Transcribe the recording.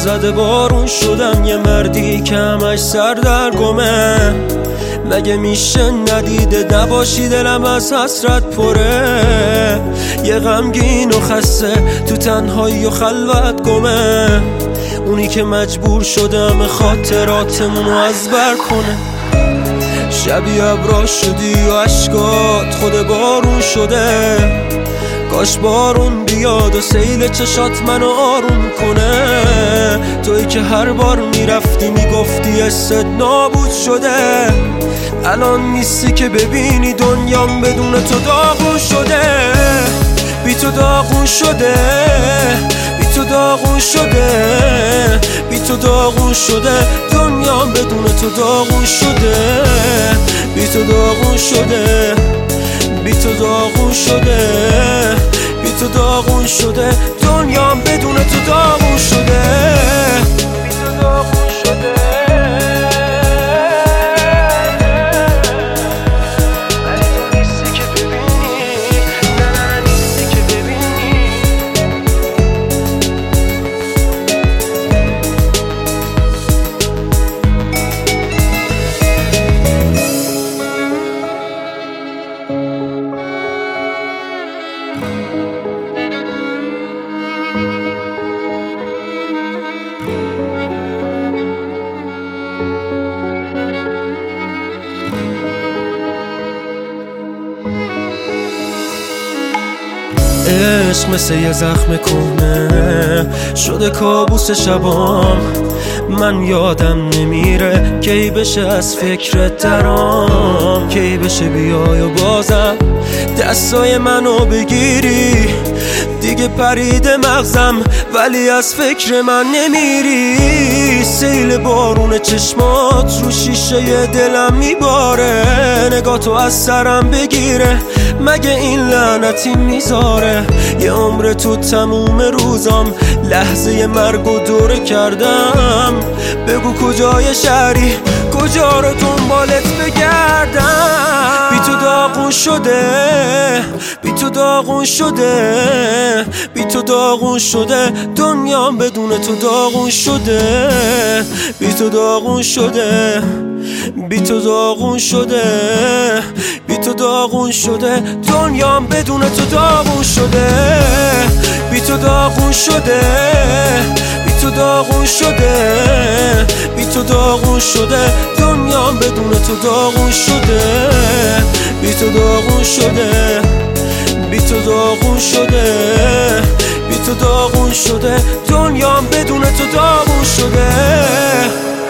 زده بارون شدم، یه مردی که همش سر در گمه. مگه میشه ندیده نباشی دلم از حسرت پره، یه غمگین و خسته تو تنهایی و خلوت گمه. اونی که مجبور شدم خاطراتمونو از بر کنه. شبی ابرا شدی و عشقات خود بارون شده، کاش بارون بیاد و سیل چشات منو آروم کنه. تویی که هر بار میرفتی میگفتی حست نابود شده، الان نیستی که ببینی دنیام بدون تو داغون شده. بی تو داغون شده، بی تو داغون شده، بی تو داغون شده، دنیام بدون تو داغون شده. بی تو داغون شده، بی تو داغون شده، بی تو داغون شده، دنیام بدون تو داغون شده. بی تو داغون شده، ولی تو نیستی که ببینی، نه نیستی که ببینی. عشق مثل یه زخم کهنه شده کابوس شبام، من یادم نمیره کی بشه از فکرت درام، کی بشه بیای و بازم دستای منو بگیری. دیگه پریده مغزم ولی از فکر من نمیری. سیل بارون چشمات رو شیشه دلم میباره، نگاه تو از سرم بگیره مگه این لعنتی میذاره. یه عمر تو تموم روزام لحظه مرگ و دوره کردم، بگو کجای شهری کجا رو دنبالت بگردم. بی تو داغون شده، بی تو داغون شده، بی تو داغون شده، دنیام بدون تو داغون شده. بی تو داغون شده، بی تو داغون شده، بی تو داغون شده، دنیام بدون تو داغون شده. بی تو داغون شده، بی تو داغون شده، بی تو داغون شده، دنیام بدون تو داغون شده. بی تو داغون شده، بی تو داغون شده، بی تو داغون شده، دنیام بدون تو داغون شده.